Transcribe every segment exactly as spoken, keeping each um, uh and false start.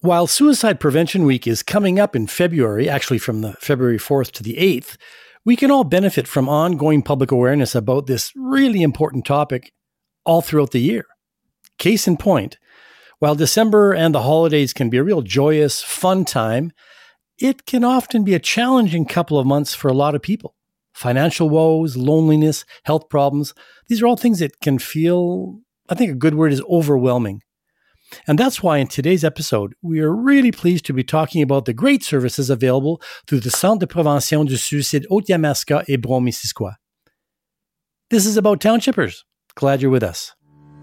While Suicide Prevention Week is coming up in February, actually from the February fourth to the eighth, we can all benefit from ongoing public awareness about this really important topic all throughout the year. Case in point, while December and the holidays can be a real joyous, fun time, it can often be a challenging couple of months for a lot of people. Financial woes, loneliness, health problems, these are all things that can feel, I think a good word is overwhelming. And that's why in today's episode, we are really pleased to be talking about the great services available through the Centre de Prévention du Suicide Haute-Yamaska et Brome-Missisquoi. This is About Townshippers. Glad you're with us.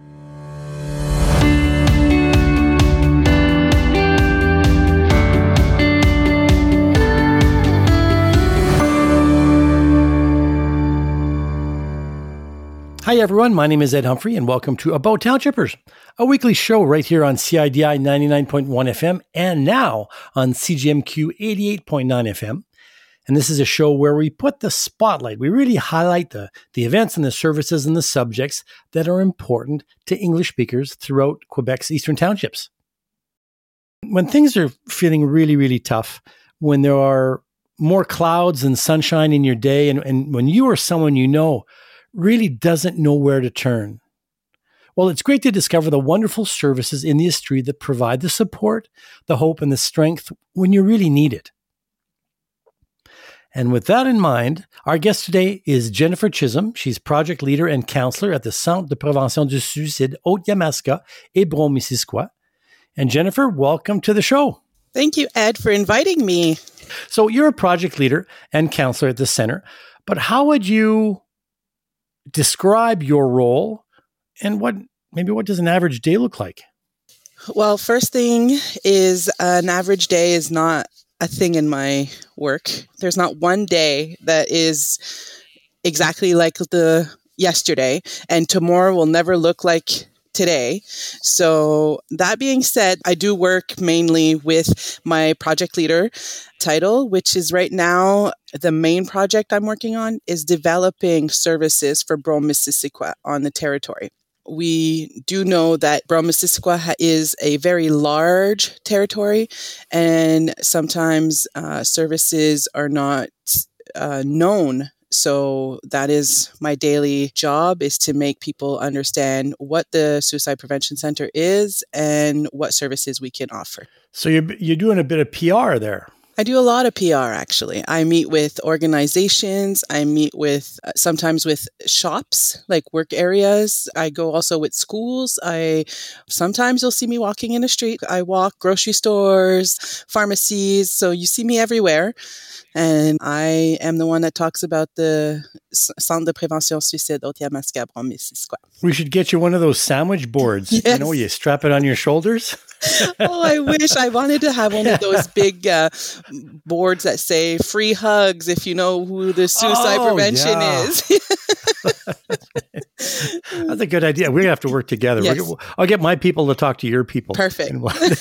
Hi everyone, my name is Ed Humphrey and welcome to About Townshippers, a weekly show right here on C I D I ninety-nine point one F M and now on C G M Q eighty-eight point nine F M. And this is a show where we put the spotlight, we really highlight the, the events and the services and the subjects that are important to English speakers throughout Quebec's eastern townships. When things are feeling really, really tough, when there are more clouds than sunshine in your day, and, and when you or someone you know really doesn't know where to turn. Well, it's great to discover the wonderful services in the Estrie that provide the support, the hope, and the strength when you really need it. And with that in mind, our guest today is Jennifer Chisholm. She's project leader and counselor at the Centre de Prévention du Suicide Haute-Yamaska et Brome-Missisquoi. And Jennifer, welcome to the show. Thank you, Ed, for inviting me. So you're a project leader and counselor at the center, but how would you describe your role and what maybe what does an average day look like? Well, first thing is an average day is not a thing in my work. There's not one day that is exactly like the yesterday, and tomorrow will never look like today. So that being said, I do work mainly with my project leader title, which is right now the main project I'm working on is developing services for Brome-Missisquoi on the territory. We do know that Brome-Missisquoi is a very large territory, and sometimes uh, services are not uh, known. So that is my daily job, is to make people understand what the Suicide Prevention Center is and what services we can offer. So you're, you're doing a bit of P R there. I do a lot of P R, actually. I meet with organizations. I meet with uh, sometimes with shops, like work areas. I go also with schools. I sometimes you'll see me walking in the street. I walk grocery stores, pharmacies. So you see me everywhere. And I am the one that talks about the Centre de Prévention Suicide Haute-Yamaska Brome-Missisquoi. We should get you one of those sandwich boards. Yes. You know, you strap it on your shoulders. Oh, I wish I wanted to have one of those big uh, boards that say free hugs if you know who the suicide oh, prevention yeah. is. That's a good idea. We're going to have to work together. Yes. Gonna, I'll get my people to talk to your people. Perfect.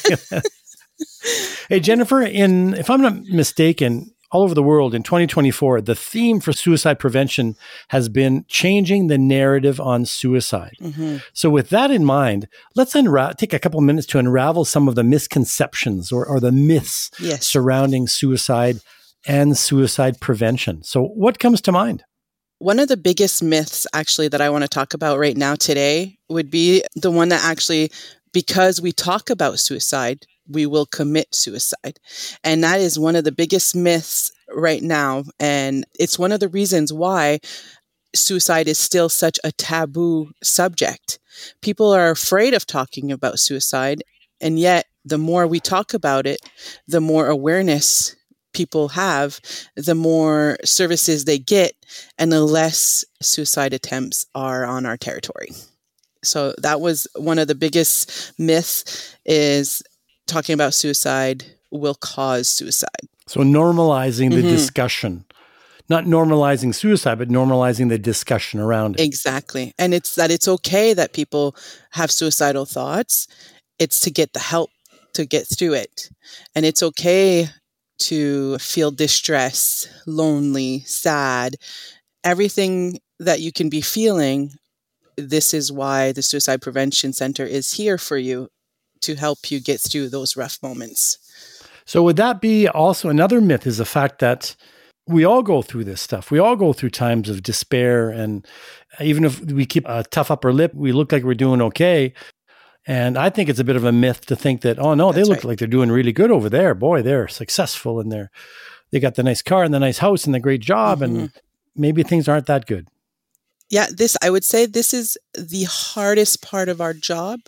Hey, Jennifer, in if I'm not mistaken, all over the world in twenty twenty-four, the theme for suicide prevention has been changing the narrative on suicide. Mm-hmm. So with that in mind, let's unra- take a couple minutes to unravel some of the misconceptions or, or the myths yes. surrounding suicide and suicide prevention. So what comes to mind? One of the biggest myths actually that I want to talk about right now today would be the one that actually, because we talk about suicide, we will commit suicide. And that is one of the biggest myths right now. And it's one of the reasons why suicide is still such a taboo subject. People are afraid of talking about suicide. And yet, the more we talk about it, the more awareness people have, the more services they get, and the less suicide attempts are on our territory. So that was one of the biggest myths, is talking about suicide will cause suicide. So normalizing the mm-hmm. discussion, not normalizing suicide, but normalizing the discussion around it. Exactly. And it's that it's okay that people have suicidal thoughts. It's to get the help to get through it. And it's okay to feel distress, lonely, sad, everything that you can be feeling. This is why the Suicide Prevention Center is here for you, to help you get through those rough moments. So would that be also another myth, is the fact that we all go through this stuff. We all go through times of despair. And even if we keep a tough upper lip, we look like we're doing okay. And I think it's a bit of a myth to think that, oh no, they That's look right. like they're doing really good over there. Boy, they're successful and they're, they got the nice car and the nice house and the great job. Mm-hmm. And maybe things aren't that good. Yeah, this, I would say this is the hardest part of our job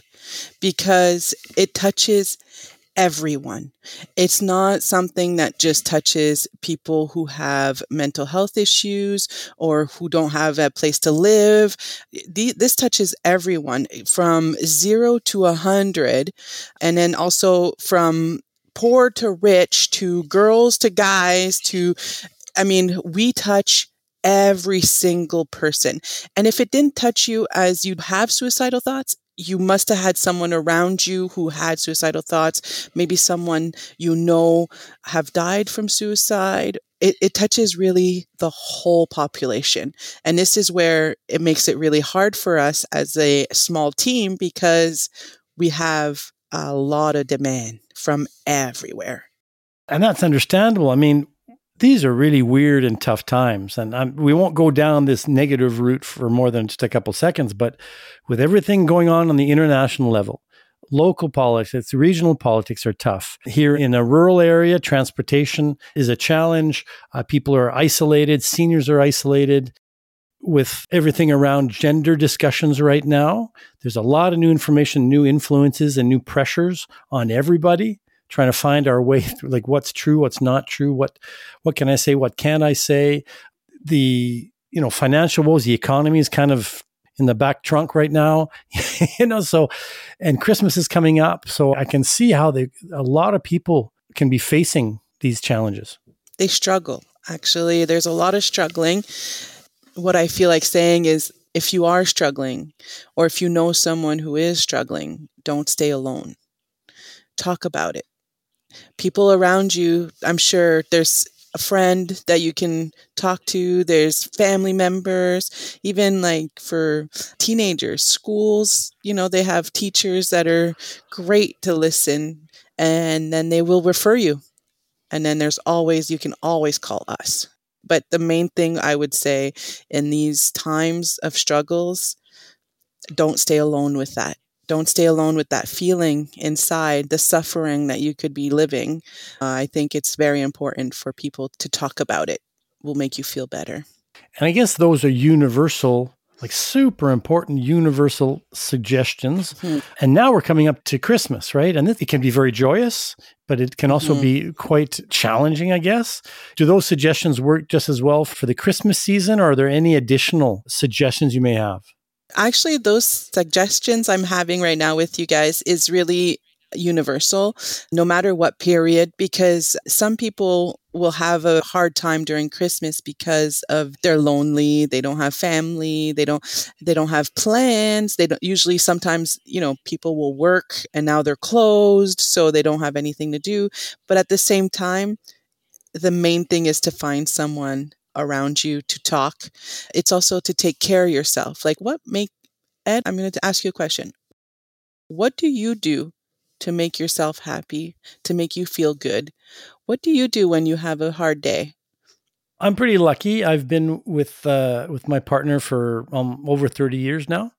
because it touches everyone. It's not something that just touches people who have mental health issues or who don't have a place to live. The, this touches everyone from zero to a hundred. And then also from poor to rich to girls to guys to, I mean, we touch every single person. And if it didn't touch you as you have suicidal thoughts, you must have had someone around you who had suicidal thoughts. Maybe someone you know have died from suicide. It, it touches really the whole population. And this is where it makes it really hard for us as a small team because we have a lot of demand from everywhere. And that's understandable. I mean, these are really weird and tough times. And I'm, we won't go down this negative route for more than just a couple seconds, but with everything going on on the international level, local politics, regional politics are tough. Here in a rural area, transportation is a challenge. Uh, people are isolated. Seniors are isolated. With everything around gender discussions right now, there's a lot of new information, new influences, and new pressures on everybody, trying to find our way through, like what's true, what's not true, what what can I say, what can't I say. The, you know, financial woes, the economy is kind of in the back trunk right now, you know, so, and Christmas is coming up. So I can see how they, a lot of people can be facing these challenges. They struggle. Actually, there's a lot of struggling. What I feel like saying is, if you are struggling, or if you know someone who is struggling, don't stay alone. Talk about it. People around you, I'm sure there's a friend that you can talk to. There's family members, even like for teenagers, schools, you know, they have teachers that are great to listen, and then they will refer you. And then there's always, you can always call us. But the main thing I would say in these times of struggles, don't stay alone with that. Don't stay alone with that feeling inside, the suffering that you could be living. Uh, I think it's very important for people to talk about it. It will make you feel better. And I guess those are universal, like super important universal suggestions. Mm-hmm. And now we're coming up to Christmas, right? And it can be very joyous, but it can also mm-hmm. be quite challenging, I guess. Do those suggestions work just as well for the Christmas season, or are there any additional suggestions you may have? Actually, those suggestions I'm having right now with you guys is really universal, no matter what period, because some people will have a hard time during Christmas because of they're lonely, they don't have family, they don't they don't have plans, they don't usually sometimes, you know, people will work and now they're closed, so they don't have anything to do. But at the same time, the main thing is to find someone around you to talk. It's also to take care of yourself. Like what make, Ed, I'm going to ask you a question. What do you do to make yourself happy, to make you feel good? What do you do when you have a hard day? I'm pretty lucky. I've been with uh, with my partner for um, over thirty years now.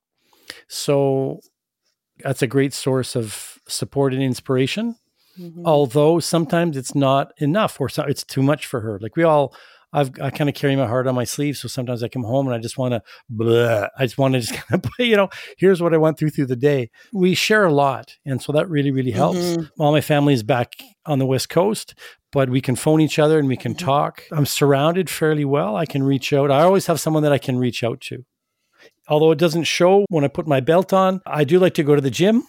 So that's a great source of support and inspiration. Mm-hmm. Although sometimes it's not enough, or so, it's too much for her. Like we all, I've, I kind of carry my heart on my sleeve. So sometimes I come home and I just want to, blah, I just want to just kind of, you know, here's what I went through through the day. We share a lot. And so that really, really helps. Mm-hmm. All my family is back on the West Coast, but we can phone each other and we can mm-hmm. talk. I'm surrounded fairly well. I can reach out. I always have someone that I can reach out to. Although it doesn't show when I put my belt on, I do like to go to the gym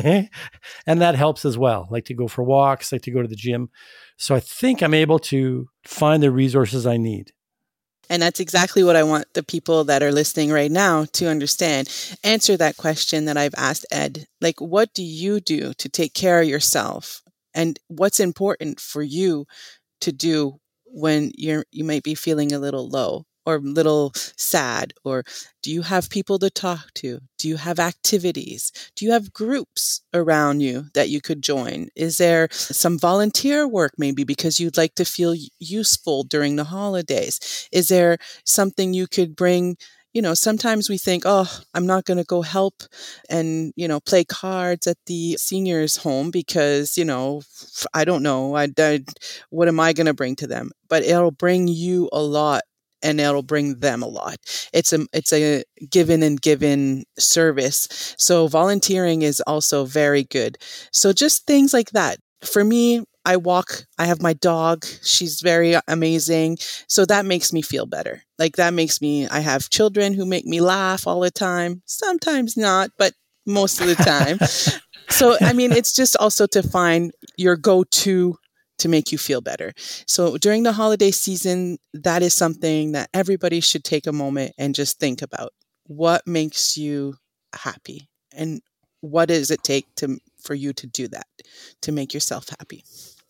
and that helps as well. I like to go for walks, like to go to the gym. So I think I'm able to find the resources I need. And that's exactly what I want the people that are listening right now to understand. Answer that question that I've asked Ed. Like, what do you do to take care of yourself? And what's important for you to do when you're, you might be feeling a little low? or a little sad? Or do you have people to talk to? Do you have activities? Do you have groups around you that you could join? Is there some volunteer work maybe because you'd like to feel useful during the holidays? Is there something you could bring? You know, sometimes we think, oh, I'm not going to go help and, you know, play cards at the seniors' home because, you know, I don't know. I, I what am I going to bring to them? But it'll bring you a lot and it'll bring them a lot. It's a, it's a given and given service. So volunteering is also very good. So just things like that. For me, I walk, I have my dog. She's very amazing. So that makes me feel better. Like that makes me, I have children who make me laugh all the time. Sometimes not, but most of the time. So, I mean, it's just also to find your go-to to make you feel better. So during the holiday season, that is something that everybody should take a moment and just think about. What makes you happy? And what does it take to for you to do that, to make yourself happy?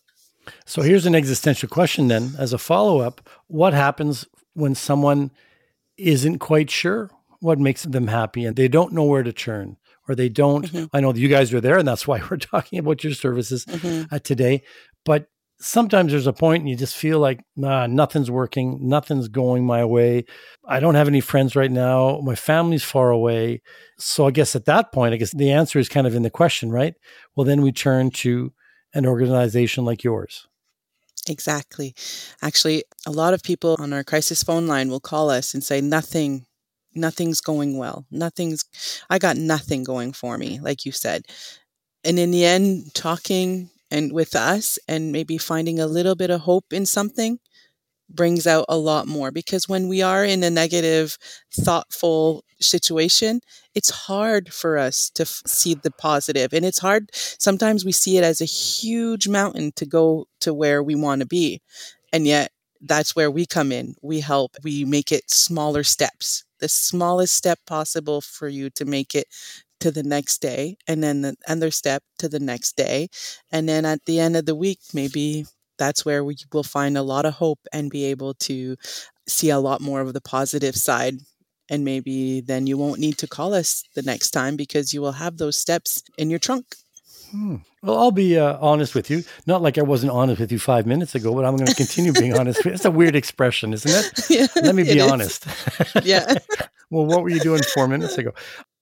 So here's an existential question then, as a follow-up. What happens when someone isn't quite sure what makes them happy and they don't know where to turn, or they don't, mm-hmm. I know that you guys are there and that's why we're talking about your services mm-hmm. uh, today, but sometimes there's a point and you just feel like, nah, nothing's working, nothing's going my way. I don't have any friends right now. My family's far away. So I guess at that point, I guess the answer is kind of in the question, right? Well, then we turn to an organization like yours. Exactly. Actually, a lot of people on our crisis phone line will call us and say, nothing, nothing's going well. Nothing's, I got nothing going for me, like you said. And in the end, talking and with us and maybe finding a little bit of hope in something brings out a lot more, because when we are in a negative, thoughtful situation, it's hard for us to f- see the positive. And it's hard. Sometimes we see it as a huge mountain to go to where we want to be. And yet that's where we come in. We help. We make it smaller steps, the smallest step possible for you to make it to the next day, and then the other step to the next day. And then at the end of the week, maybe that's where we will find a lot of hope and be able to see a lot more of the positive side. And maybe then you won't need to call us the next time because you will have those steps in your trunk. Hmm. Well, I'll be uh, honest with you. Not like I wasn't honest with you five minutes ago, but I'm going to continue being honest. It's a weird expression, isn't it? Yeah, Let me be honest. Yeah. Well, what were you doing four minutes ago?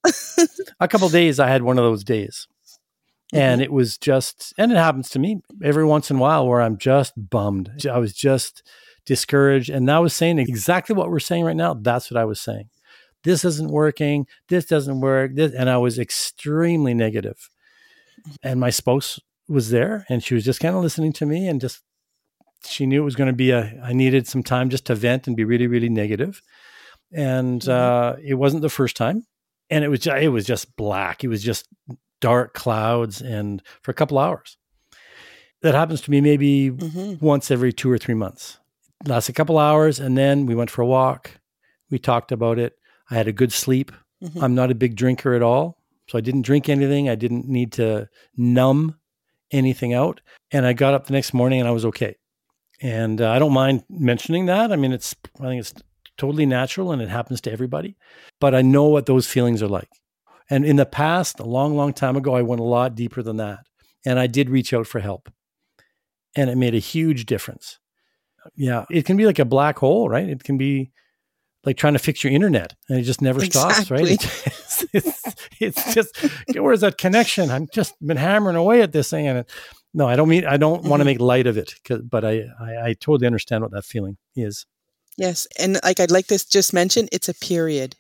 A couple of days, I had one of those days. And mm-hmm. it was just, and it happens to me every once in a while where I'm just bummed. I was just discouraged. And I was saying exactly what we're saying right now. That's what I was saying. This isn't working. This doesn't work. This, and I was extremely negative. And my spouse was there and she was just kind of listening to me and just, she knew it was going to be a, I needed some time just to vent and be really, really negative. And mm-hmm. uh, it wasn't the first time. And it was, just, it was just black. It was just dark clouds and for a couple hours. That happens to me maybe mm-hmm. once every two or three months. It lasts a couple hours and then we went for a walk. We talked about it. I had a good sleep. Mm-hmm. I'm not a big drinker at all. So I didn't drink anything. I didn't need to numb anything out. And I got up the next morning and I was okay. And uh, I don't mind mentioning that. I mean, it's, I think it's totally natural and it happens to everybody. But I know what those feelings are like. And in the past, a long, long time ago, I went a lot deeper than that. And I did reach out for help. And it made a huge difference. Yeah, it can be like a black hole, right? It can be like trying to fix your internet and it just never exactly. stops, right? It's, it's, it's just, where's that connection? I've just been hammering away at this thing. And it, no, I don't mean, I don't mm-hmm. want to make light of it, but I, I, I totally understand what that feeling is. Yes. And like, I'd like to just mention, it's a period.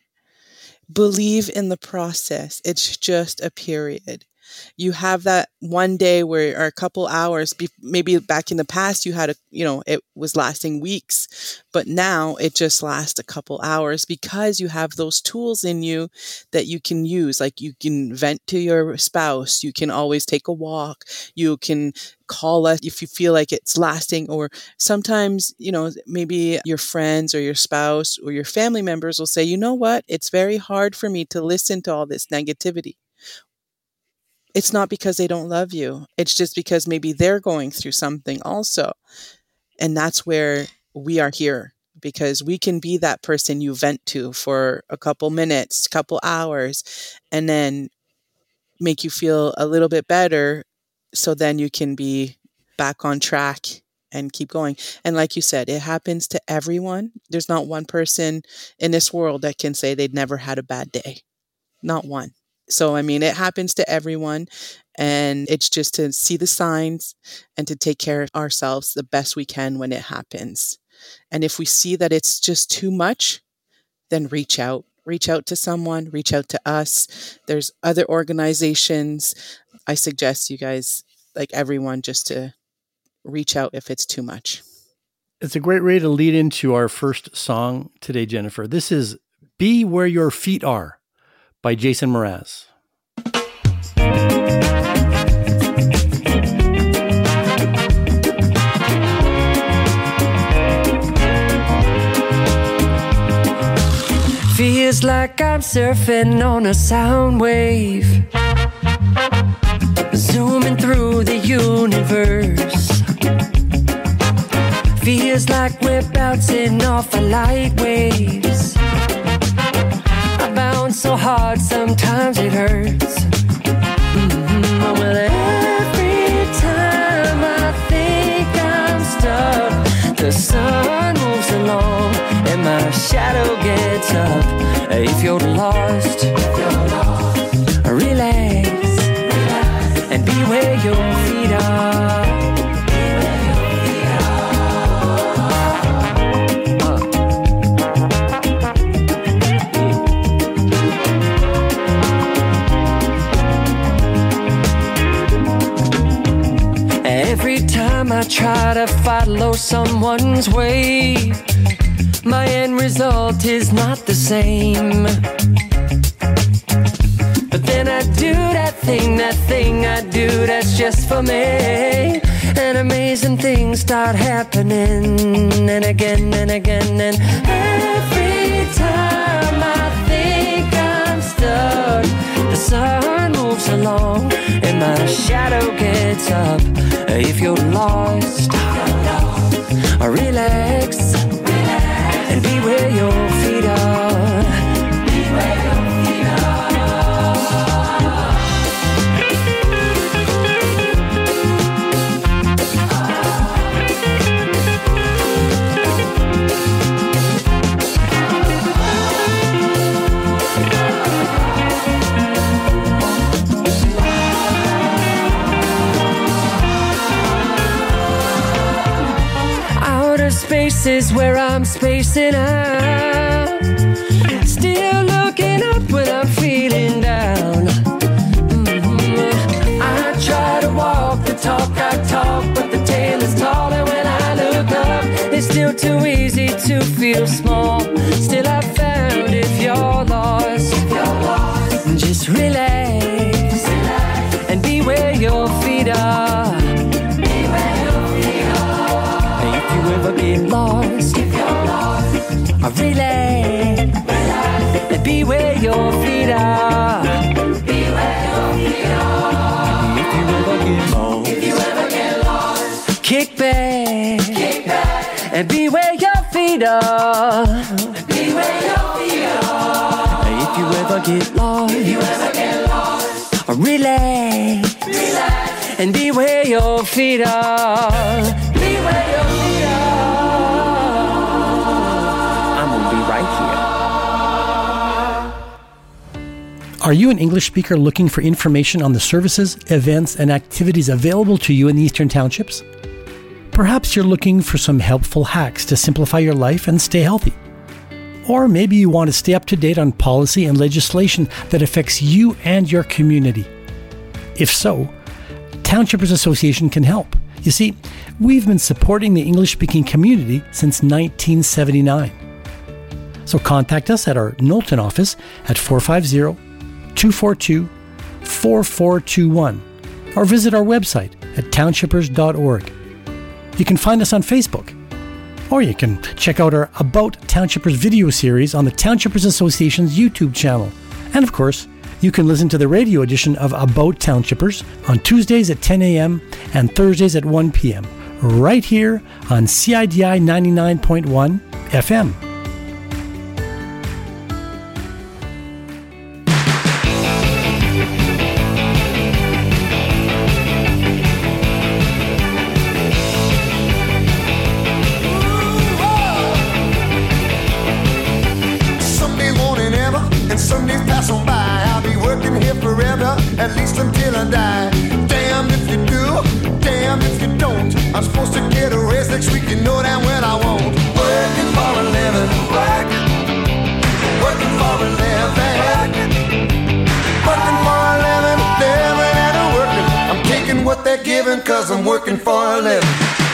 Believe in the process. It's just a period. You have that one day where, or a couple hours, maybe back in the past, you had a, you know, it was lasting weeks, but now it just lasts a couple hours because you have those tools in you that you can use. Like you can vent to your spouse. You can always take a walk. You can call us if you feel like it's lasting, or sometimes, you know, maybe your friends or your spouse or your family members will say, you know what, it's very hard for me to listen to all this negativity. It's not because they don't love you. It's just because maybe they're going through something also. And that's where we are here. because we can be that person you vent to for a couple minutes, couple hours, and then make you feel a little bit better. So then you can be back on track and keep going. And like you said, it happens to everyone. There's not one person in this world that can say they'd never had a bad day. Not one. So, I mean, it happens to everyone. And it's just to see the signs and to take care of ourselves the best we can when it happens. And if we see that it's just too much, then reach out. Reach out to someone, reach out to us. There's other organizations. I suggest you guys, like everyone, just to reach out if it's too much. It's a great way to lead into our first song today, Jennifer. This is Be Where Your Feet Are by Jason Mraz. Feels like I'm surfing on a sound wave, zooming through the universe. Feels like we're bouncing off of light waves. I bounce so hard sometimes it hurts. Mm-hmm. Well, every time I think I'm stuck, the sun moves along and my shadow gets up. If you're lost, relax, relax, and be where your feet are. Every time I try to follow someone's way, my end result is not the same. But then I do that thing, that thing I do that's just for me, and amazing things start happening, and again and again. And every time I think I'm stuck, the sun moves along and my shadow gets up. If you're lost, relax, and be where your feet are. Be where your feet Outer spaces where I'm spacing out, still looking up when I'm feeling down. Mm-hmm. I try to walk the talk I talk, but the tale is tall, and when I look up, it's still too easy to feel small. Still I found if you're lost, if you're lost, just relax, relax, and be where your feet are. Be where your feet are. And if you ever get lost, if you're lost, relax, relax, and be where your feet are. Be where your feet are. If you ever get lost, if you ever get lost, kick back, kick back, and be where your feet are. Be where your feet are. If you ever get lost, if you ever get lost, relax, relax, and be where your feet are. Be where your feet are. I'm gonna be right here. Are you an English speaker looking for information on the services, events, and activities available to you in the Eastern Townships? Perhaps you're looking for some helpful hacks to simplify your life and stay healthy. Or maybe you want to stay up to date on policy and legislation that affects you and your community. If so, Townshippers Association can help. You see, we've been supporting the English-speaking community since nineteen seventy-nine. So contact us at our Knowlton office at four five zero, two four two, four four two one or visit our website at townshippers dot org. You can find us on Facebook, or you can check out our About Townshippers video series on the Townshippers Association's YouTube channel. And of course, you can listen to the radio edition of About Townshippers on Tuesdays at ten a.m. and Thursdays at one p.m. right here on C I D I ninety-nine point one F M. Some days pass on by, I'll be working here forever, at least until I die. Damn if you do, damn if you don't. I'm supposed to get a raise next week, you know damn well I won't. Working for a living, working, working for a living, working for a living, living and a working. I'm taking what they're giving, cause I'm working for a living.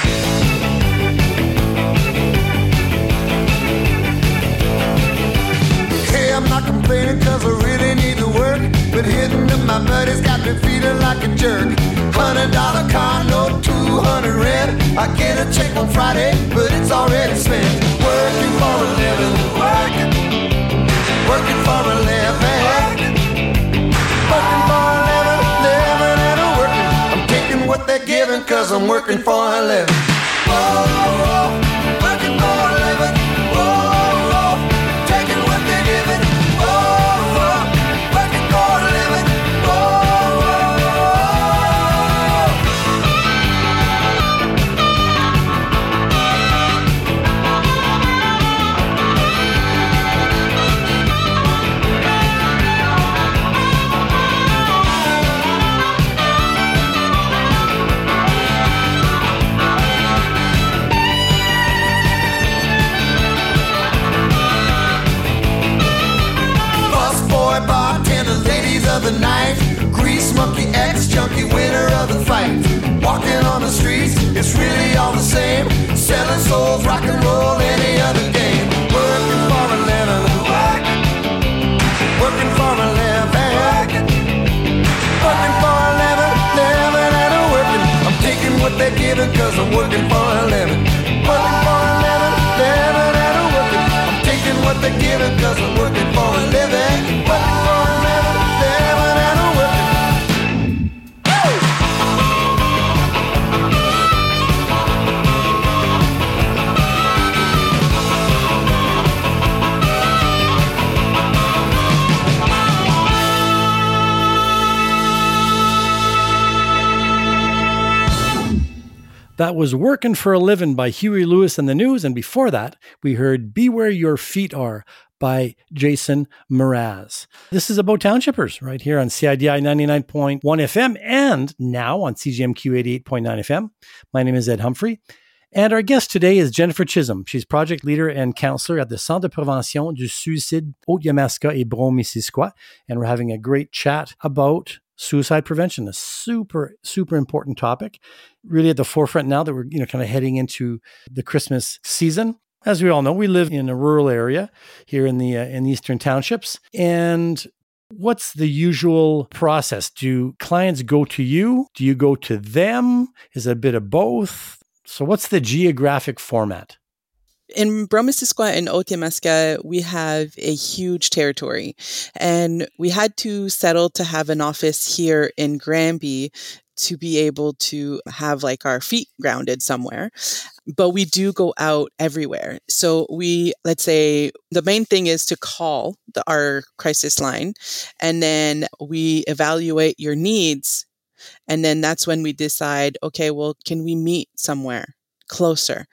I'm not complaining cause I really need to work, but hitting up my buddies got me feeling like a jerk. Hundred dollar car note, two hundred rent. I get a check on Friday, but it's already spent. Working for a living, working, working for a living, working for a living, living and a working. I'm taking what they're giving cause I'm working for a living. Whoa, whoa, working for a living. Whoa. The knife, grease monkey, ex-junkie, winner of the fight. Walking on the streets, it's really all the same. Selling souls, rock and roll, any other game. Working for a living, working, working for a living, working, working for a living, living and a working. I'm taking what they're giving cause I'm working for a living. Working for a living, living and a working. I'm taking what they're giving cause I'm working for a living. Working for a living. That was Working for a Living by Huey Lewis and the News. And before that, we heard Be Where Your Feet Are by Jason Mraz. This is about townshippers right here on C I D I ninety-nine point one F M and now on C G M Q eighty-eight point nine F M. My name is Ed Humphrey. And our guest today is Jennifer Chisholm. She's project leader and counselor at the Centre de Prévention du Suicide Haute-Yamaska et Brome-Missisquoi. And we're having a great chat about suicide prevention, a super, super important topic, really at the forefront now that we're, you know, kind of heading into the Christmas season. As we all know, we live in a rural area here in the uh, in the Eastern Townships. And what's the usual process? Do clients go to you? Do you go to them? Is it a bit of both? So what's the geographic format? In Brome-Missisquoi and Haute-Yamaska, we have a huge territory, and we had to settle to have an office here in Granby to be able to have like our feet grounded somewhere. But we do go out everywhere. So we, let's say the main thing is to call the, our crisis line, and then we evaluate your needs. And then that's when we decide, okay, well, can we meet somewhere closer?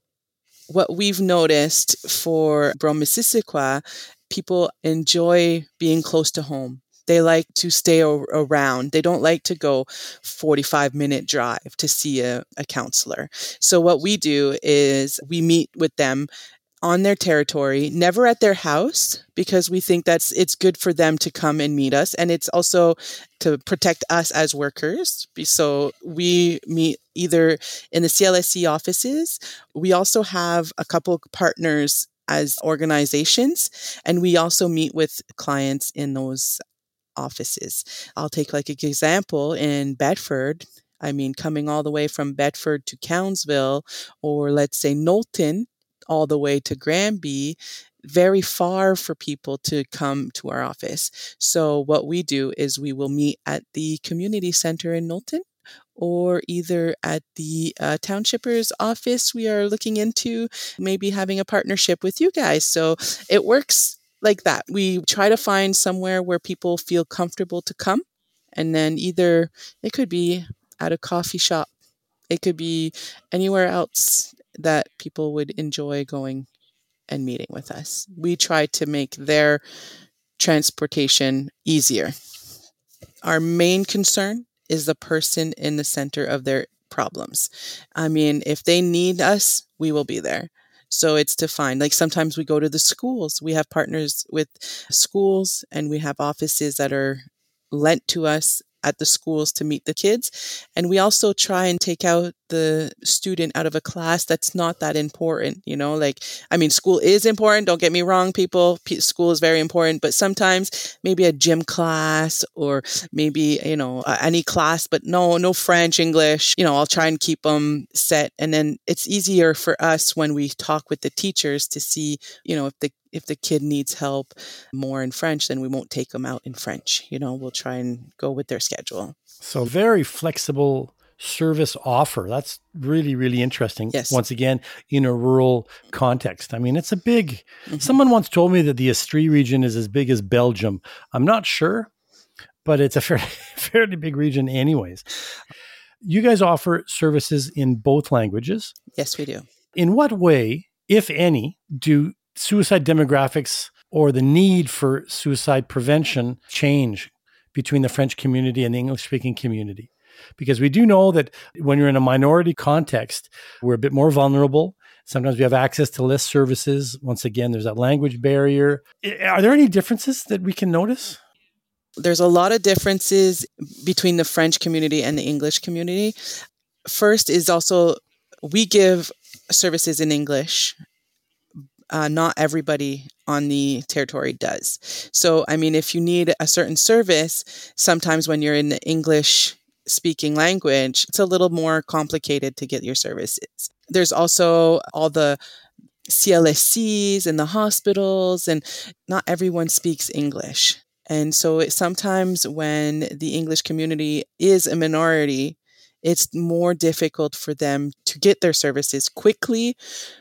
What we've noticed for Brome-Missisquoi, people enjoy being close to home. They like to stay o- around. They don't like to go forty-five minute drive to see a, a counselor. So what we do is we meet with them on their territory, never at their house, because we think that's it's good for them to come and meet us. And it's also to protect us as workers. So we meet either in the C L S C offices. We also have a couple of partners as organizations, and we also meet with clients in those offices. I'll take like an example in Bedford. I mean, coming all the way from Bedford to Cowansville, or let's say Knowlton, all the way to Granby, very far for people to come to our office. So what we do is we will meet at the community center in Knowlton, or either at the uh, townshipper's office. We are looking into maybe having a partnership with you guys. So it works like that. We try to find somewhere where people feel comfortable to come. And then either it could be at a coffee shop, it could be anywhere else that people would enjoy going and meeting with us. We try to make their transportation easier. Our main concern is the person in the center of their problems. I mean, if they need us, we will be there. So it's to find, like sometimes we go to the schools. We have partners with schools and we have offices that are lent to us at the schools to meet the kids. And we also try and take out the student out of a class that's not that important, you know, like, I mean, school is important. Don't get me wrong, people. P- school is very important, but sometimes maybe a gym class or maybe, you know, uh, any class, but no, no French, English, you know, I'll try and keep them set. And then it's easier for us when we talk with the teachers to see, you know, if the if the kid needs help more in French, then we won't take them out in French. You know, we'll try and go with their schedule. So very flexible service offer. That's really, really interesting. Yes. Once again, in a rural context. I mean, it's a big, mm-hmm. someone once told me that the Estrie region is as big as Belgium. I'm not sure, but it's a fairly, fairly big region anyways. You guys offer services in both languages. Yes, we do. In what way, if any, do suicide demographics or the need for suicide prevention change between the French community and the English-speaking community? Because we do know that when you're in a minority context, we're a bit more vulnerable. Sometimes we have access to less services. Once again, there's that language barrier. Are there any differences that we can notice? There's a lot of differences between the French community and the English community. First is also, we give services in English. Uh, not everybody on the territory does. So, I mean, if you need a certain service, sometimes when you're in the English speaking language, it's a little more complicated to get your services. There's also all the C L S Cs and the hospitals, and not everyone speaks English. And so it, sometimes when the English community is a minority, it's more difficult for them to get their services quickly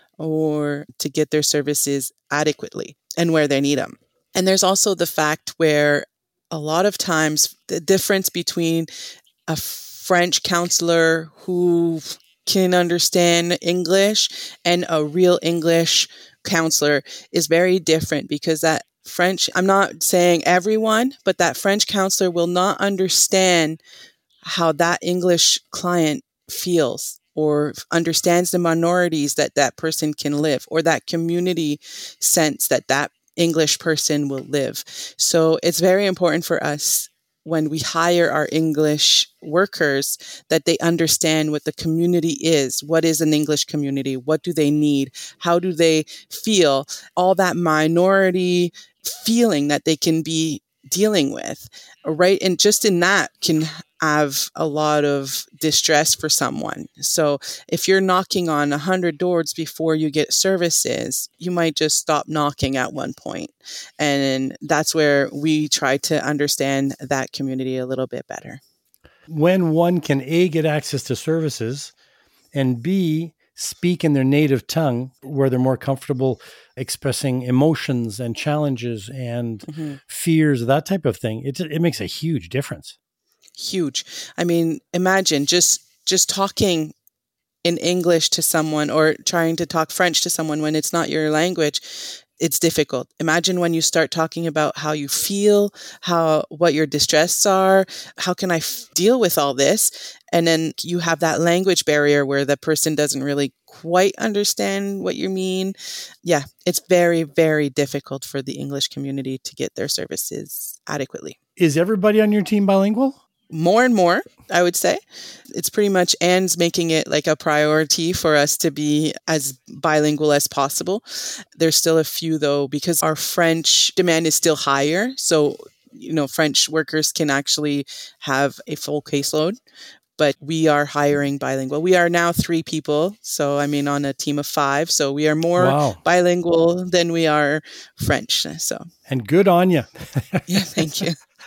or to get their services adequately and where they need them. And there's also the fact where a lot of times the difference between a French counselor who can understand English and a real English counselor is very different, because that French, I'm not saying everyone, but that French counselor will not understand how that English client feels or understands the minorities that that person can live, or that community sense that that English person will live. So it's very important for us when we hire our English workers that they understand what the community is. What is an English community? What do they need? How do they feel? All that minority feeling that they can be dealing with, right? And just in that can have a lot of distress for someone. So if you're knocking on a hundred doors before you get services, you might just stop knocking at one point. And that's where we try to understand that community a little bit better. When one can A, get access to services, and B, speak in their native tongue where they're more comfortable expressing emotions and challenges and mm-hmm. fears, that type of thing, it, it makes a huge difference. Huge. I mean, imagine just just talking in English to someone or trying to talk French to someone when it's not your language. It's difficult. Imagine when you start talking about how you feel, how what your distress are, how can I f- deal with all this? And then you have that language barrier where the person doesn't really quite understand what you mean. Yeah, it's very, very difficult for the English community to get their services adequately. Is everybody on your team bilingual? More and more, I would say. It's pretty much Anne's making it like a priority for us to be as bilingual as possible. There's still a few, though, because our French demand is still higher. So, you know, French workers can actually have a full caseload, but we are hiring bilingual. We are now three people. So, I mean, on a team of five. So we are more wow. bilingual than we are French. So, and good on you. Yeah, thank you.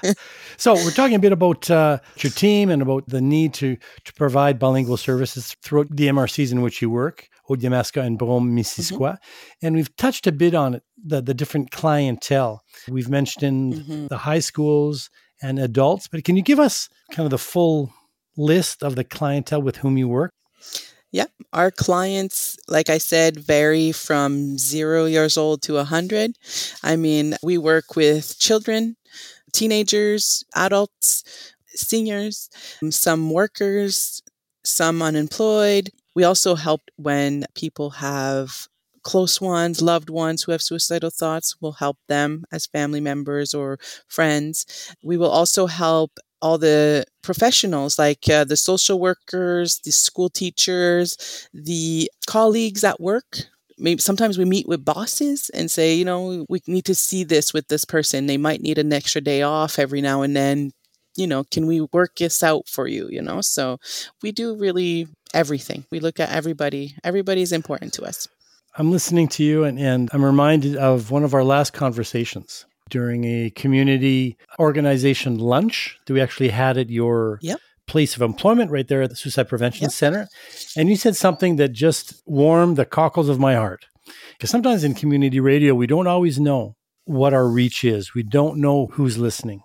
So we're talking a bit about uh, your team and about the need to to provide bilingual services throughout the M R Cs in which you work, Haut-Yamaska and Brome-Missisquoi. Mm-hmm. And we've touched a bit on it, the, the different clientele. We've mentioned mm-hmm. the high schools and adults, but can you give us kind of the full list of the clientele with whom you work? Yep. Our clients, like I said, vary from zero years old to one hundred. I mean, we work with children, teenagers, adults, seniors, some workers, some unemployed. We also help when people have close ones, loved ones who have suicidal thoughts. We'll help them as family members or friends. We will also help all the professionals like uh, the social workers, the school teachers, the colleagues at work. Maybe sometimes we meet with bosses and say, you know, we need to see this with this person. They might need an extra day off every now and then. You know, can we work this out for you? You know, so we do really everything. We look at everybody. Everybody is important to us. I'm listening to you and, and I'm reminded of one of our last conversations during a community organization lunch that we actually had at your yep. place of employment right there at the Suicide Prevention yep. Center. And you said something that just warmed the cockles of my heart. Because sometimes in community radio, we don't always know what our reach is. We don't know who's listening.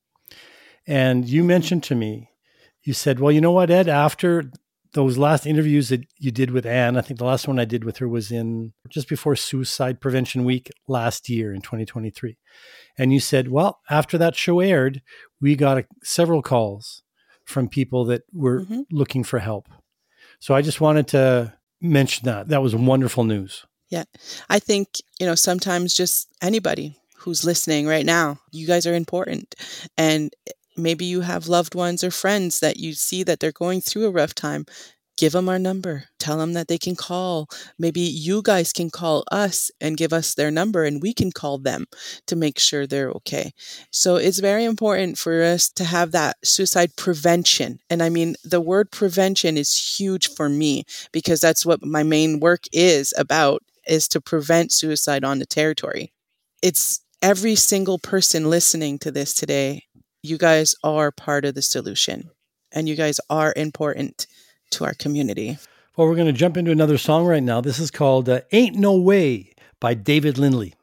And you mentioned to me, you said, well, you know what, Ed, after those last interviews that you did with Anne, I think the last one I did with her was in just before Suicide Prevention Week last year in twenty twenty-three. And you said, well, after that show aired, we got a, several calls from people that were mm-hmm. looking for help. So I just wanted to mention that. That was wonderful news. Yeah. I think, you know, sometimes just anybody who's listening right now, you guys are important. And maybe you have loved ones or friends that you see that they're going through a rough time. Give them our number. Tell them that they can call. Maybe you guys can call us and give us their number and we can call them to make sure they're okay. So it's very important for us to have that suicide prevention. And I mean, the word prevention is huge for me because that's what my main work is about, is to prevent suicide on the territory. It's every single person listening to this today. You guys are part of the solution and you guys are important to our community. Well, we're going to jump into another song right now. This is called uh, Ain't No Way by David Lindley.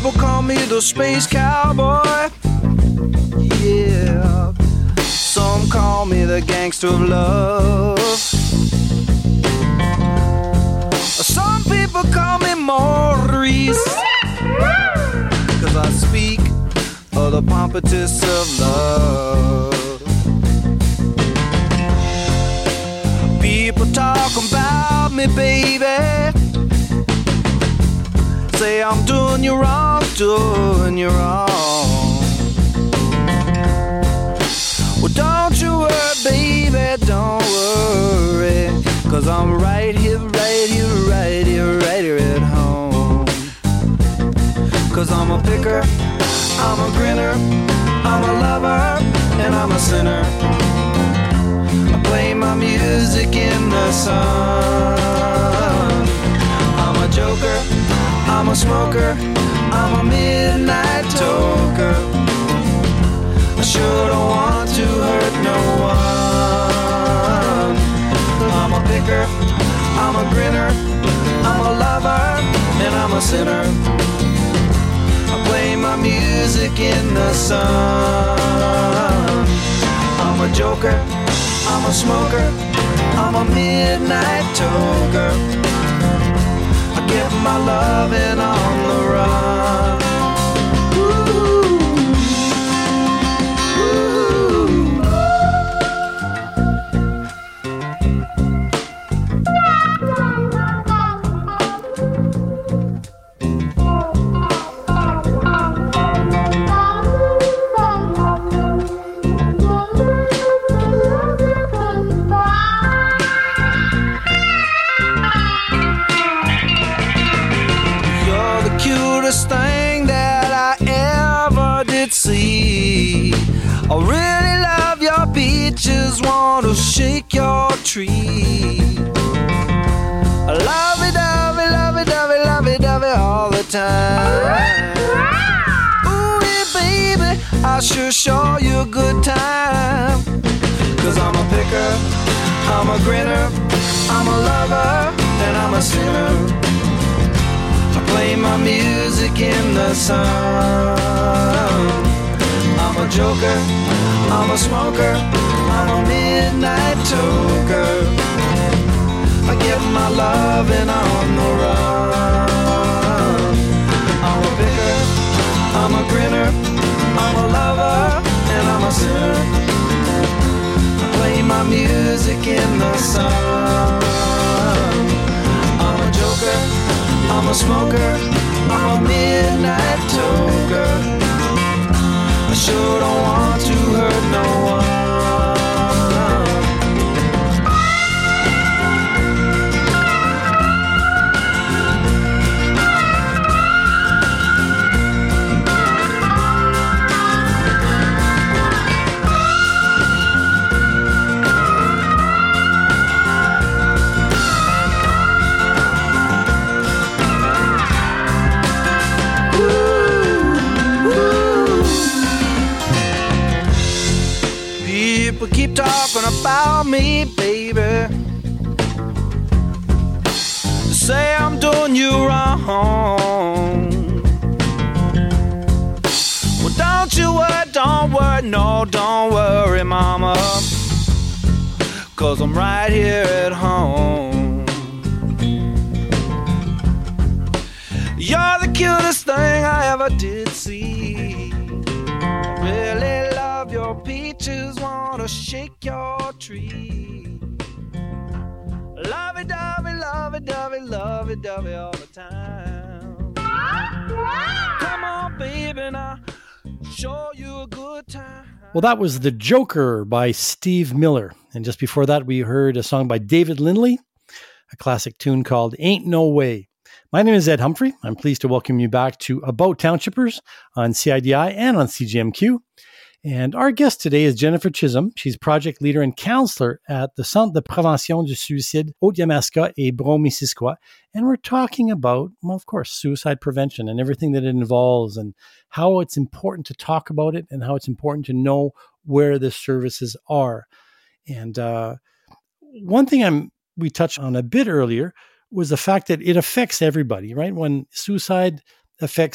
people call me the space cowboy. Yeah. Some call me the gangster of love. Some people call me Maurice, 'cause I speak of the pompatus of love. People talk about me, baby, say I'm doing you wrong, doing you wrong. Well, don't you worry, baby, don't worry, 'cause I'm right here, right here, right here, right here at home. 'Cause I'm a picker, I'm a grinner, I'm a lover, and I'm a sinner. I play my music in the sun. I'm a joker, I'm a smoker, I'm a midnight toker. I sure don't want to hurt no one. I'm a picker, I'm a grinner, I'm a lover, and I'm a sinner. I play my music in the sun. I'm a joker, I'm a smoker, I'm a midnight toker. I get my loving on the run. Thing that I ever did see. I really love your peaches, want to shake your tree. I love it, love it, love it, love it, love it, love it all the time. Ooh, yeah, baby, I sure show you a good time. 'Cause I'm a picker, I'm a grinner, I'm a lover, and I'm a sinner. Play my music in the sun. I'm a joker, I'm a smoker, I'm a midnight toker. I get my loving on the run. I'm a picker, I'm a grinner, I'm a lover, and I'm a sinner. I play my music in the sun. I'm a joker, I'm a smoker, I'm a midnight toker. I sure don't want to hurt no one. People keep talking about me, baby. Say I'm doing you wrong. Well, don't you worry, don't worry, no, don't worry, mama, 'cause I'm right here at home. You're the cutest thing I ever did see. I really love your peaches, wanna shake your tree. Lovey-dovey, lovey-dovey, lovey-dovey all the time. Come on, baby, now show you a good time. Well, that was The Joker by Steve Miller. And just before that, we heard a song by David Lindley, a classic tune called Ain't No Way. My name is Ed Humphrey. I'm pleased to welcome you back to About Townshippers on C I D I and on C G M Q. And our guest today is Jennifer Chisholm. She's project leader and counselor at the Centre de Prévention du Suicide Haute-Yamaska et Brome-Missisquoi. And we're talking about, well, of course, suicide prevention and everything that it involves and how it's important to talk about it and how it's important to know where the services are. And uh, one thing I'm we touched on a bit earlier was the fact that it affects everybody, right? When suicide affects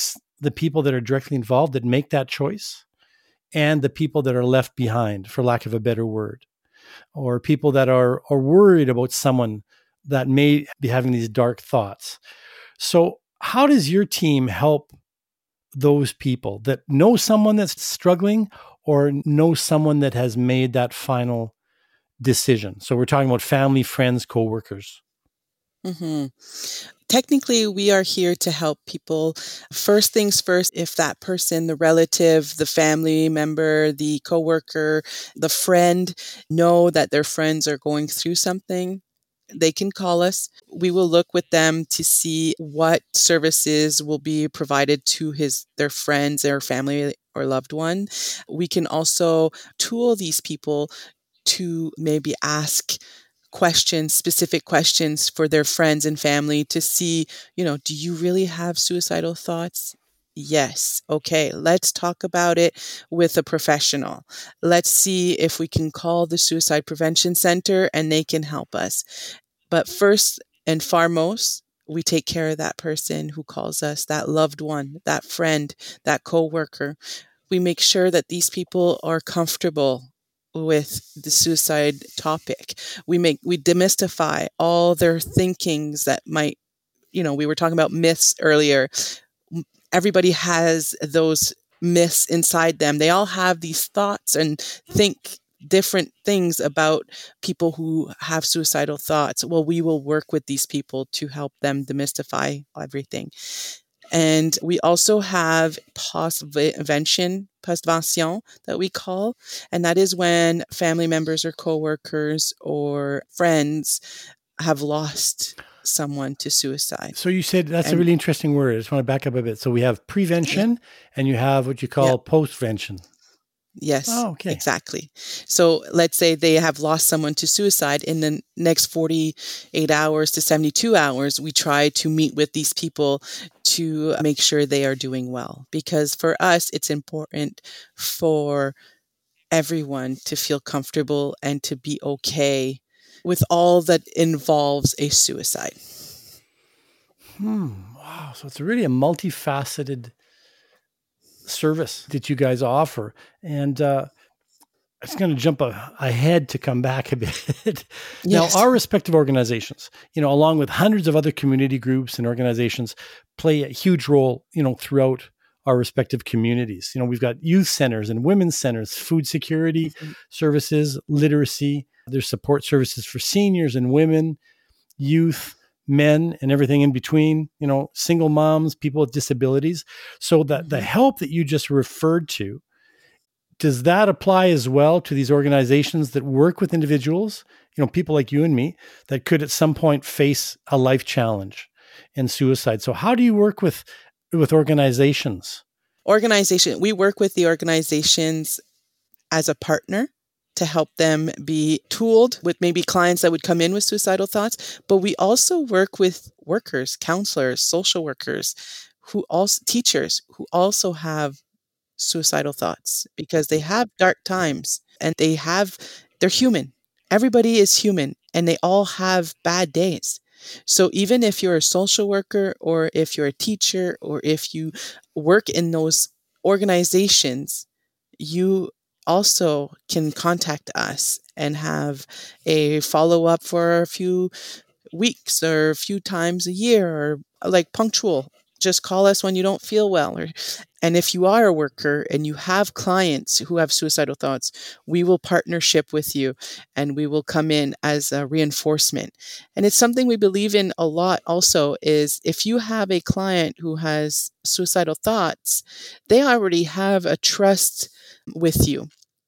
the people that are directly involved that make that choice and the people that are left behind, for lack of a better word, or people that are, are worried about someone that may be having these dark thoughts. So how does your team help those people that know someone that's struggling or know someone that has made that final decision? So we're talking about family, friends, coworkers. Mm-hmm. Technically, we are here to help people. First things first, if that person, the relative, the family member, the coworker, the friend, know that their friends are going through something, they can call us. We will look with them to see what services will be provided to his their friends, their family or loved one. We can also tool these people to maybe ask questions, specific questions for their friends and family to see, you know, do you really have suicidal thoughts? Yes. Okay. Let's talk about it with a professional. Let's see if we can call the Suicide Prevention Center and they can help us. But first and foremost, we take care of that person who calls us, that loved one, that friend, that coworker. We make sure that these people are comfortable with the suicide topic. We make, we demystify all their thinkings that might, you know, we were talking about myths earlier. Everybody has those myths inside them. They all have these thoughts and think different things about people who have suicidal thoughts. Well, we will work with these people to help them demystify everything. And we also have post-vention, post-vention that we call, and that is when family members or coworkers or friends have lost someone to suicide. So you said that's and, a really interesting word. I just want to back up a bit. So we have prevention yeah. and you have what you call yeah. post-vention. Yes, oh, okay. exactly. So let's say they have lost someone to suicide. In the next forty-eight hours to seventy-two hours, we try to meet with these people to make sure they are doing well. Because for us, it's important for everyone to feel comfortable and to be okay with all that involves a suicide. Hmm. Wow. So it's really a multifaceted service that you guys offer. And uh, I'm just going to jump a, ahead to come back a bit. Yes. Now, our respective organizations, you know, along with hundreds of other community groups and organizations, play a huge role, you know, throughout our respective communities. You know, we've got youth centers and women's centers, food security mm-hmm. services, literacy. There's support services for seniors and women, youth, men, and everything in between, you know, single moms, people with disabilities. So that the help that you just referred to, does that apply as well to these organizations that work with individuals, you know, people like you and me, that could at some point face a life challenge and suicide? So how do you work with, with organizations? Organization, we work with the organizations as a partner to help them be tooled with maybe clients that would come in with suicidal thoughts. But we also work with workers, counselors, social workers, who also teachers who also have suicidal thoughts because they have dark times and they have, they're human. Everybody is human and they all have bad days. So even if you're a social worker or if you're a teacher or if you work in those organizations, you also can contact us and have a follow-up for a few weeks or a few times a year, or like punctual. Just call us when you don't feel well. Or, and if you are a worker and you have clients who have suicidal thoughts, we will partnership with you and we will come in as a reinforcement. And it's something we believe in a lot also is if you have a client who has suicidal thoughts, they already have a trust with you.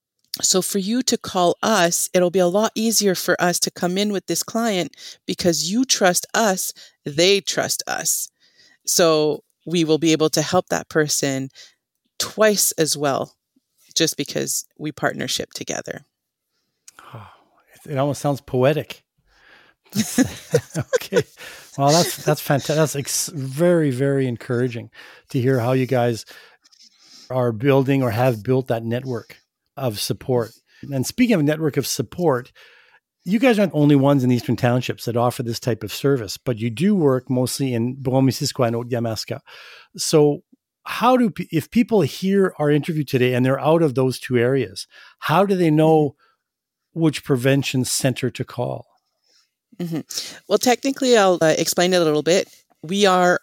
So for you to call us, it'll be a lot easier for us to come in with this client because you trust us, they trust us. So we will be able to help that person twice as well, just because we partnership together. Oh, it almost sounds poetic. Okay. Well, that's, that's fantastic. That's ex- very, very encouraging to hear how you guys are building or have built that network of support. And speaking of a network of support, you guys aren't the only ones in the Eastern Townships that offer this type of service, but you do work mostly in Brome-Missisquoi and Haute-Yamaska. So how do, if people hear our interview today and they're out of those two areas, how do they know which prevention center to call? Mm-hmm. Well, technically, I'll uh, explain it a little bit. We are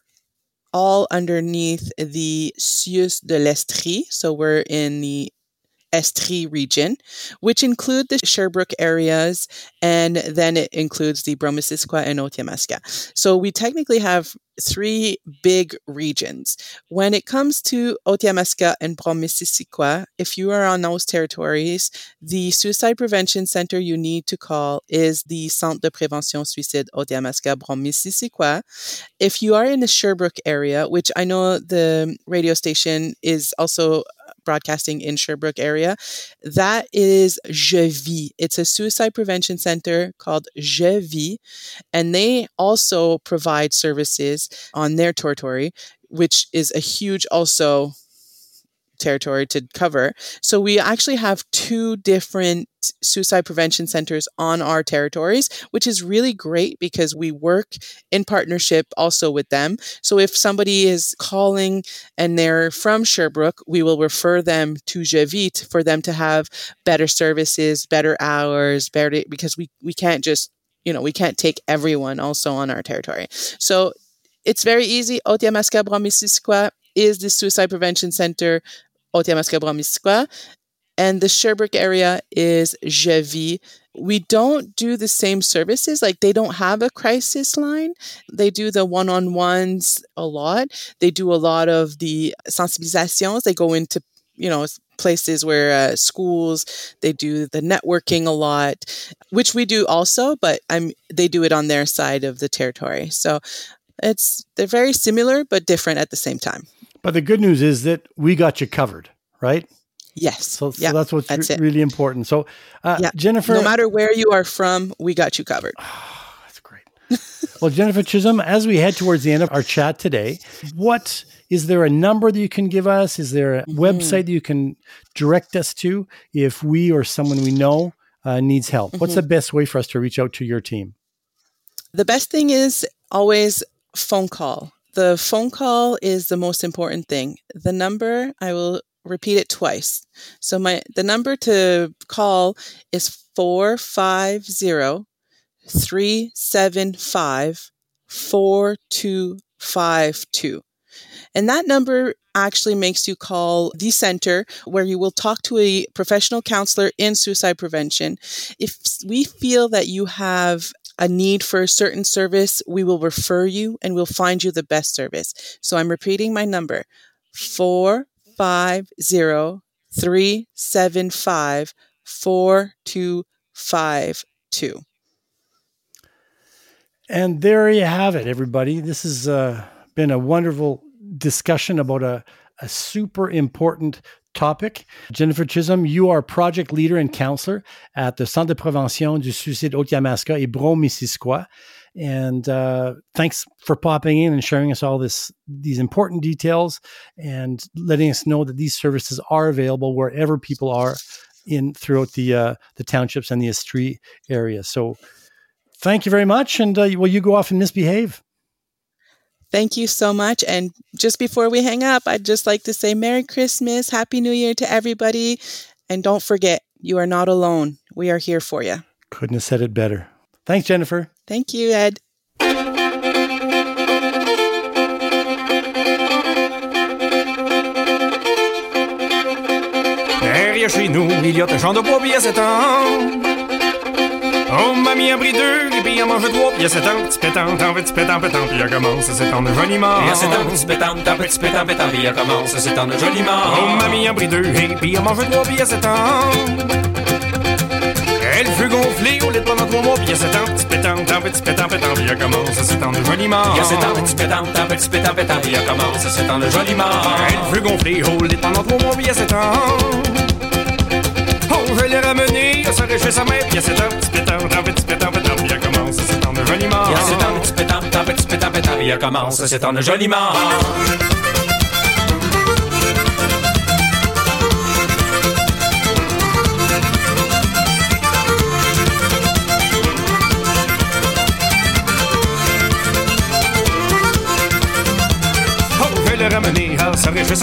all underneath the Cieux de l'Estrie. So we're in the Estrie region, which include the Sherbrooke areas, and then it includes the Brome-Missisquoi and Otiomasquia. So we technically have three big regions. When it comes to Otiomasquia and Brome-Missisquoi, if you are on those territories, the suicide prevention center you need to call is the Centre de Prévention Suicide Otiomasquia Brome-Missisquoi. If you are in the Sherbrooke area, which I know the radio station is also broadcasting in Sherbrooke area, that is Je Vis. It's a suicide prevention center called Je Vis, and they also provide services on their territory, which is a huge also territory to cover. So we actually have two different suicide prevention centers on our territories, which is really great because we work in partnership also with them. So if somebody is calling and they're from Sherbrooke, we will refer them to Je Vis for them to have better services, better hours, better, because we, we can't just, you know, we can't take everyone also on our territory. So it's very easy. Otiomasquia Brome-Missisquoi is the suicide prevention center, Otiomasquia Brome-Missisquoi, and the Sherbrooke area is Je Vis. We don't do the same services. Like, they don't have a crisis line. They do the one-on-ones a lot. They do a lot of the sensibilisations. They go into, you know, places where uh, schools, they do the networking a lot, which we do also, but I'm they do it on their side of the territory. So it's they're very similar, but different at the same time. But the good news is that we got you covered, right? Yes. So, so yeah, that's what's that's re- really important. So, uh, yeah. Jennifer, no matter where you are from, we got you covered. Oh, that's great. Well, Jennifer Chisholm, as we head towards the end of our chat today, what is there a number that you can give us? Is there a mm-hmm. website that you can direct us to if we or someone we know uh, needs help? Mm-hmm. What's the best way for us to reach out to your team? The best thing is always phone call. The phone call is the most important thing. The number, I will repeat it twice. So my the number to call is four five zero, three seven five, four two five two. And that number actually makes you call the center, where you will talk to a professional counselor in suicide prevention. If we feel that you have a need for a certain service, we will refer you and we'll find you the best service. So I'm repeating my number, four five zero, three seven five, four two five two. And there you have it, everybody. This has uh, been a wonderful discussion about a, a super important topic. Jennifer Chisholm, you are project leader and counselor at the Centre de Prévention du Suicide Otiomasquia et Brome-Missisquoi. And uh, thanks for popping in and sharing us all this these important details and letting us know that these services are available wherever people are in throughout the uh, the townships and the Estrie area. So thank you very much. And uh, will you go off and misbehave? Thank you so much. And just before we hang up, I'd just like to say Merry Christmas, Happy New Year to everybody. And don't forget, you are not alone. We are here for you. Couldn't have said it better. Thanks, Jennifer. Thank you, Ed. Derrière chez nous, il y a un champ de bois, puis il y a sept ans. Oh, mamie a pris deux, et puis il a mangé trois, puis il y a sept ans, petit pétant, tant petit pétant, pétant, puis il a commencé à s'étendre joliment. Il y a sept ans, petit pétant, tant petit pétant, pétant, puis il a commencé à s'étendre joliment. Oh, mamie a pris deux, et puis il a mangé trois, puis il y a sept ans. Elle fut gonflée au lit pendant trois mois, puis il y a sept ans, petit pétant, tant petit pétant, pétant, puis il a commencé à s'étendre joliment. Il y a sept ans, petit pétant, tant petit pétant, pétant, puis il a commencé à s'étendre joliment. Elle fut gonflée au lit pendant trois mois, puis il y a sept ans. Je l'ai ramené, ça réchauffait sa main, puis il y a sept ans, petit pétant, tant petit pétant, pétant, puis il commence à s'étendre joliment. Il y a sept ans, petit pétant, tant petit pétant, pétant, puis il commence à s'étendre joliment. Oh, je l'ai ramené, ça réchauffait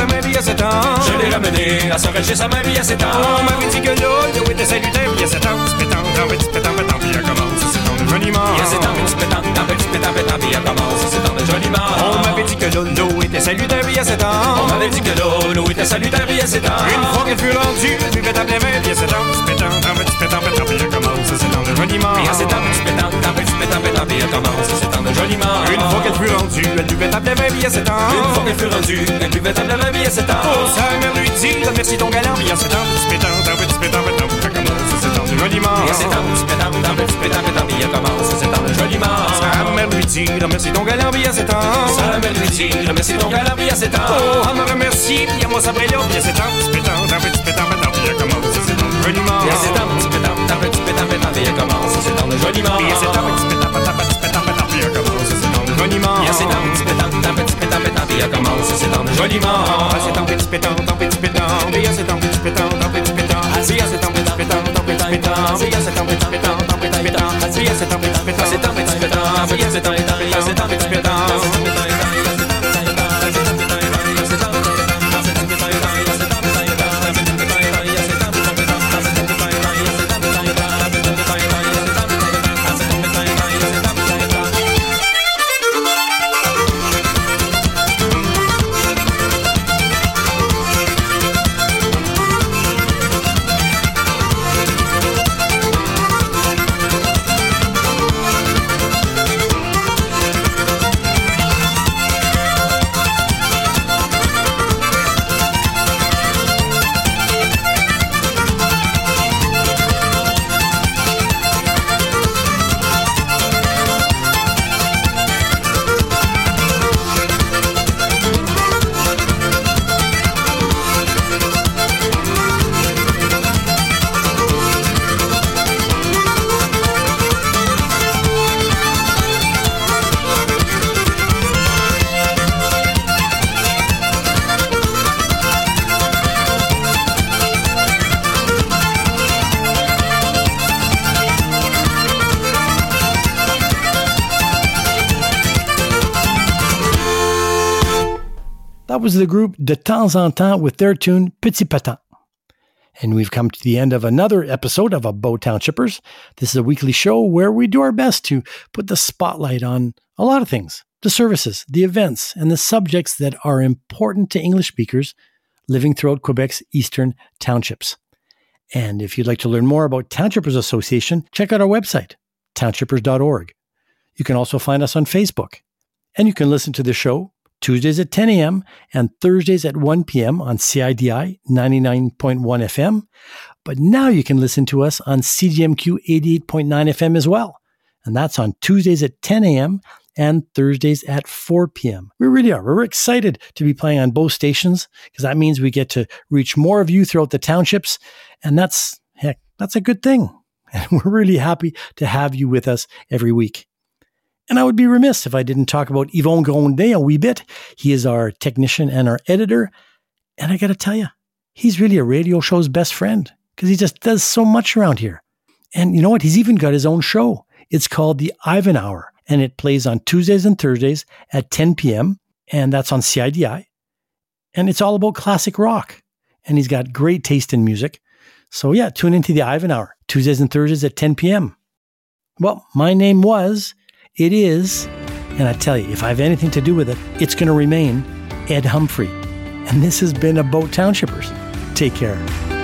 ans. Je l'ai ramené à Sorel chez sa mère, il y a sept ans. On m'avait dit que l'eau, l'eau était salutaire, il y a sept ans. Petit pétant, tant petit pétant, pétant, puis elle commence, c'est ton joliment. Il y a sept ans, petit pétant, tant petit pétant, pétant, puis elle commence, c'est ton joliment. On m'avait dit que l'eau, l'eau était salutaire, il y a sept ans. On m'avait dit que l'eau, l'eau était salutaire, il y a sept ans. Une fois qu'elle fut rendue, elle buvait à plein verre, il y a sept ans. Petit pétant, tant petit pétant, pétant, puis elle commence, c'est ton joliment. Il y a sept ans, petit pétant, tant petit pétant, pétant, puis elle commence, c'est ton joliment. Une fois qu'elle fut rendue, elle buvait à plein verre, il y a sept ans. Une fois qu'elle fut rendue, elle buvait à plein verre, il y a sept ans. Oh, sa mère lui dit, merci ton galant, il y a sept ans. Petit pétant, tant petit pétant, pétant, puis elle commence, c'est ton joliment. Il y a sept ans, petit pétant, tant petit pétant, pétant, puis elle commence, c'est ton joliment. Sa mère lui dit, merci ton galant, il y a sept ans. Sa mère lui dit, merci ton galant, il y a sept ans. Oh, on me remercie, puis à moi ça brille, il y a sept ans. Petit pétant, tant petit pétant, pétant, puis elle commence, c'est ton joliment. Il y a sept ans, petit pétant, tant petit pétant, pétant, puis elle commence, c'est ton joliment. Il y a sept ans, petit pétant, pétant, petit pétant, pétant, puis elle commence, c'est ton joliment. Il y a sept ans, petit pétant, tant petit pétant, pétant, puis elle commence, c'est ton joliment. Ah, c'est un petit pétant, tant petit pétant, il y a sept ans, petit pétant, tant petit pétant, il y a sept ans, petit pétant, tant petit pétant, il y a sept ans, petit pétant, tant petit pétant, il y a sept ans, petit pétant, c'est un petit pétant, il y a sept ans, il y a sept ans, petit pétant. That was the group De Temps en Temps with their tune Petit Pétant. And we've come to the end of another episode of A Bow Townshippers. This is a weekly show where we do our best to put the spotlight on a lot of things, the services, the events, and the subjects that are important to English speakers living throughout Quebec's eastern townships. And if you'd like to learn more about Townshippers Association, check out our website, townshippers dot org. You can also find us on Facebook. And you can listen to the show Tuesdays at ten a.m. and Thursdays at one p.m. on C I D I ninety-nine point one F M. But now you can listen to us on C G M Q eighty-eight point nine F M as well. And that's on Tuesdays at ten a.m. and Thursdays at four p.m. We really are. We're excited to be playing on both stations because that means we get to reach more of you throughout the townships. And that's, heck, that's a good thing. And we're really happy to have you with us every week. And I would be remiss if I didn't talk about Yvon Grondin a wee bit. He is our technician and our editor. And I got to tell you, he's really a radio show's best friend because he just does so much around here. And you know what? He's even got his own show. It's called the Ivan Hour, and it plays on Tuesdays and Thursdays at ten p.m., and that's on C I D I. And it's all about classic rock. And he's got great taste in music. So yeah, tune into the Ivan Hour, Tuesdays and Thursdays at ten p.m. Well, my name was... It is, and I tell you, if I have anything to do with it, it's going to remain Ed Humphrey. And this has been A Bow Townshippers. Take care.